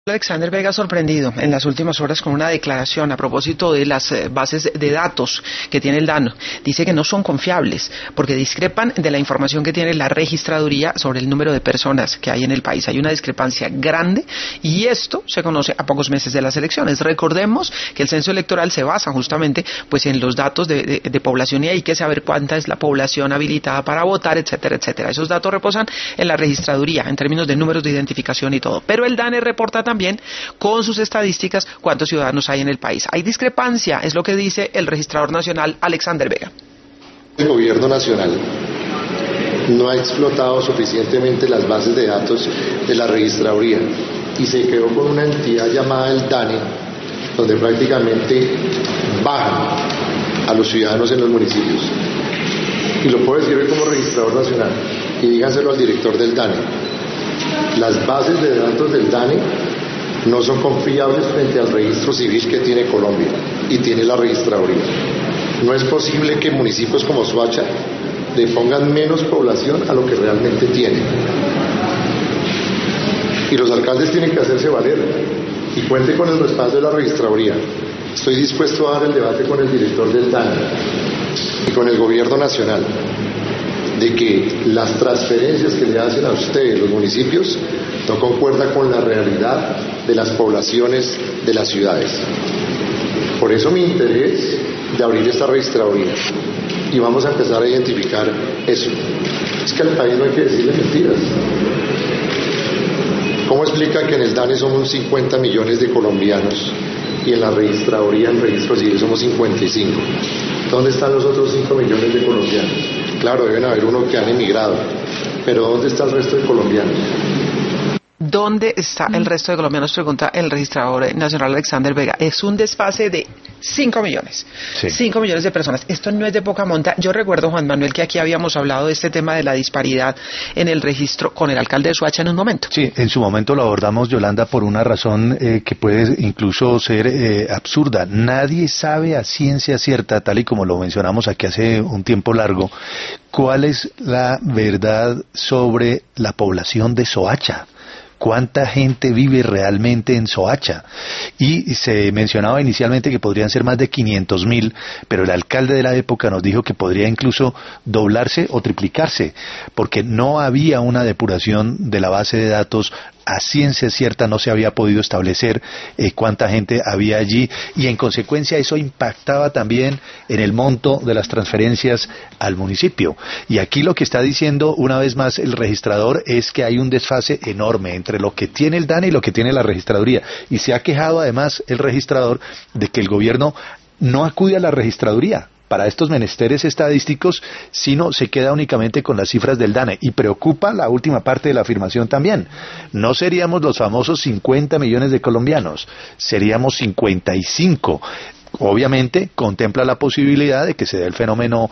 Alexander Vega sorprendido en las últimas horas con una declaración a propósito de las bases de datos que tiene el DANE. Dice que no son confiables porque discrepan de la información que tiene la registraduría sobre el número de personas que hay en el país. Hay una discrepancia grande y esto se conoce a pocos meses de las elecciones. Recordemos que el censo electoral se basa justamente pues en los datos de población y hay que saber cuánta es la población habilitada para votar, etcétera, etcétera. Esos datos reposan en la registraduría en términos de números de identificación y todo. Pero el DANE reporta también con sus estadísticas cuántos ciudadanos hay en el país. Hay discrepancia, es lo que dice el registrador nacional Alexander Vega. El gobierno nacional no ha explotado suficientemente las bases de datos de la registraduría y se quedó con una entidad llamada el DANE, donde prácticamente bajan a los ciudadanos en los municipios. Y lo puedo decir hoy como registrador nacional, y díganselo al director del DANE. Las bases de datos del DANE no son confiables frente al registro civil que tiene Colombia y tiene la registraduría. No es posible que municipios como Soacha le pongan menos población a lo que realmente tienen. Y los alcaldes tienen que hacerse valer y cuente con el respaldo de la registraduría. Estoy dispuesto a dar el debate con el director del DANE y con el gobierno nacional de que las transferencias que le hacen a ustedes los municipios no concuerdan con la realidad de las poblaciones de las ciudades. Por eso mi interés de abrir esta registraduría y vamos a empezar a identificar eso. Es que al país no hay que decirle mentiras. ¿Cómo explica que en el DANE somos 50 millones de colombianos y en la registraduría, en registro civil, somos 55? ¿Dónde están los otros 5 millones de colombianos? Claro, deben haber unos que han emigrado, pero ¿dónde está el resto de colombianos? ¿Dónde está el resto de colombianos? Pregunta el registrador nacional Alexander Vega. Es un desfase de 5 millones. Sí. 5 millones de personas. Esto no es de poca monta. Yo recuerdo, Juan Manuel, que aquí habíamos hablado de este tema de la disparidad en el registro con el alcalde de Soacha en un momento. Sí, en su momento lo abordamos, Yolanda, por una razón que puede incluso ser absurda. Nadie sabe a ciencia cierta, tal y como lo mencionamos aquí hace un tiempo largo, cuál es la verdad sobre la población de Soacha. ¿Cuánta gente vive realmente en Soacha? Y se mencionaba inicialmente que podrían ser más de 500.000, pero el alcalde de la época nos dijo que podría incluso doblarse o triplicarse, porque no había una depuración de la base de datos. A ciencia cierta no se había podido establecer cuánta gente había allí y en consecuencia eso impactaba también en el monto de las transferencias al municipio. Y aquí lo que está diciendo una vez más el registrador es que hay un desfase enorme entre lo que tiene el DANE y lo que tiene la registraduría. Y se ha quejado además el registrador de que el gobierno no acude a la registraduría para estos menesteres estadísticos, sino se queda únicamente con las cifras del DANE. Y preocupa la última parte de la afirmación también. No seríamos los famosos 50 millones de colombianos, seríamos 55. Obviamente contempla la posibilidad de que se dé el fenómeno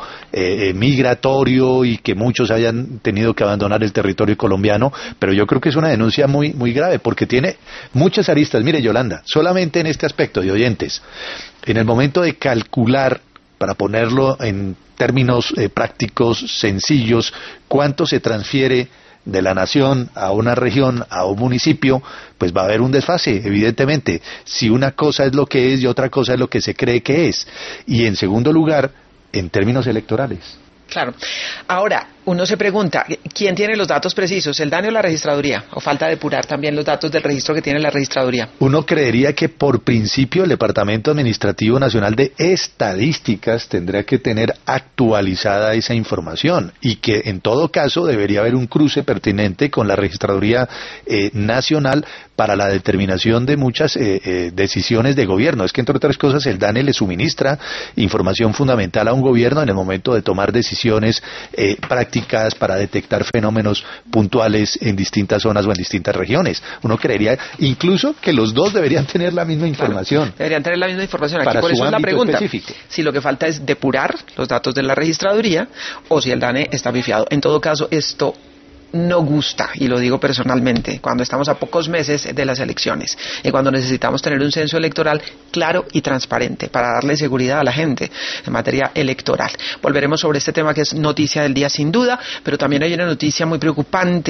migratorio y que muchos hayan tenido que abandonar el territorio colombiano, pero yo creo que es una denuncia muy, muy grave porque tiene muchas aristas. Mire, Yolanda, solamente en este aspecto de oyentes, en el momento de calcular, para ponerlo en términos prácticos, sencillos, cuánto se transfiere de la nación a una región, a un municipio, pues va a haber un desfase, evidentemente. Si una cosa es lo que es y otra cosa es lo que se cree que es. Y en segundo lugar, en términos electorales. Claro. Ahora, uno se pregunta, ¿quién tiene los datos precisos, el DANE o la registraduría? ¿O falta depurar también los datos del registro que tiene la registraduría? Uno creería que por principio el Departamento Administrativo Nacional de Estadísticas tendría que tener actualizada esa información y que en todo caso debería haber un cruce pertinente con la registraduría nacional para la determinación de muchas decisiones de gobierno. Es que entre otras cosas el DANE le suministra información fundamental a un gobierno en el momento de tomar decisiones prácticas para detectar fenómenos puntuales en distintas zonas o en distintas regiones. Uno creería incluso que los dos deberían tener la misma información. Claro, deberían tener la misma información. Aquí para por eso es la pregunta. Específico. Si lo que falta es depurar los datos de la registraduría o si el DANE está pifiado. En todo caso, esto no gusta, y lo digo personalmente, cuando estamos a pocos meses de las elecciones y cuando necesitamos tener un censo electoral claro y transparente para darle seguridad a la gente en materia electoral. Volveremos sobre este tema que es noticia del día sin duda, pero también hay una noticia muy preocupante